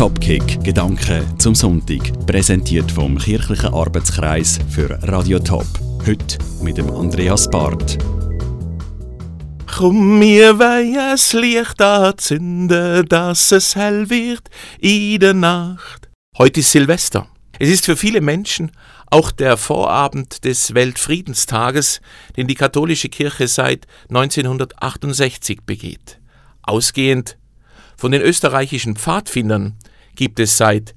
Topkick, Gedanken zum Sonntag. Präsentiert vom Kirchlichen Arbeitskreis für Radio Top. Heute mit dem Andreas Barth. Komm, wir wollen das Licht anzünden, dass es hell wird in der Nacht. Heute ist Silvester. Es ist für viele Menschen auch der Vorabend des Weltfriedenstages, den die katholische Kirche seit 1968 begeht. Ausgehend von den österreichischen Pfadfindern gibt es seit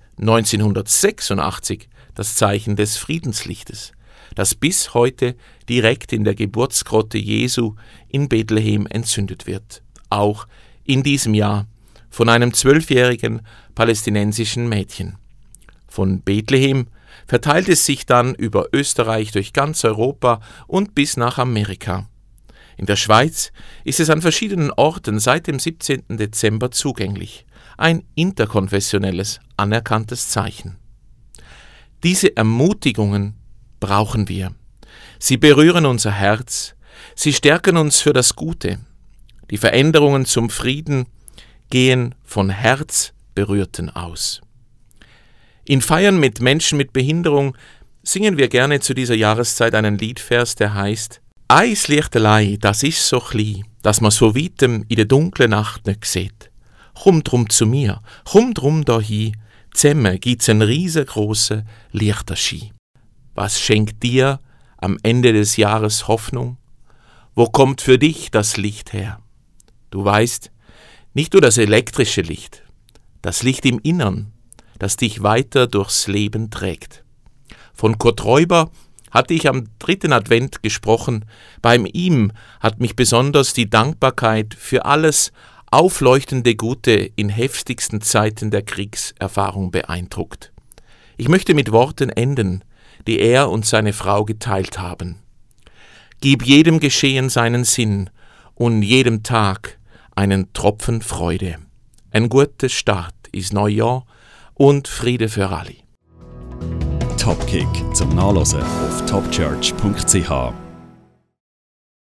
1986 das Zeichen des Friedenslichtes, das bis heute direkt in der Geburtsgrotte Jesu in Bethlehem entzündet wird. Auch in diesem Jahr von einem 12-jährigen palästinensischen Mädchen. Von Bethlehem verteilt es sich dann über Österreich durch ganz Europa und bis nach Amerika. In der Schweiz ist es an verschiedenen Orten seit dem 17. Dezember zugänglich. Ein interkonfessionelles, anerkanntes Zeichen. Diese Ermutigungen brauchen wir. Sie berühren unser Herz, sie stärken uns für das Gute. Die Veränderungen zum Frieden gehen von Herzberührten aus. In Feiern mit Menschen mit Behinderung singen wir gerne zu dieser Jahreszeit einen Liedvers, der heißt: «Eis Lichterlei, das ist so klein, dass man so weitem in der dunklen Nacht nicht sieht. Komm drum zu mir, komm drum dahin, zusammen gibt's einen riesengroßen Lichterschein.» Was schenkt dir am Ende des Jahres Hoffnung? Wo kommt für dich das Licht her? Du weißt, nicht nur das elektrische Licht, das Licht im Innern, das dich weiter durchs Leben trägt. Von Kurt Räuber hatte ich am 3. Advent gesprochen. Bei ihm hat mich besonders die Dankbarkeit für alles aufleuchtende Gute in heftigsten Zeiten der Kriegserfahrung beeindruckt. Ich möchte mit Worten enden, die er und seine Frau geteilt haben. Gib jedem Geschehen seinen Sinn und jedem Tag einen Tropfen Freude. Ein guter Start ist Neujahr und Friede für alle. Topkick zum Nachlesen auf topchurch.ch.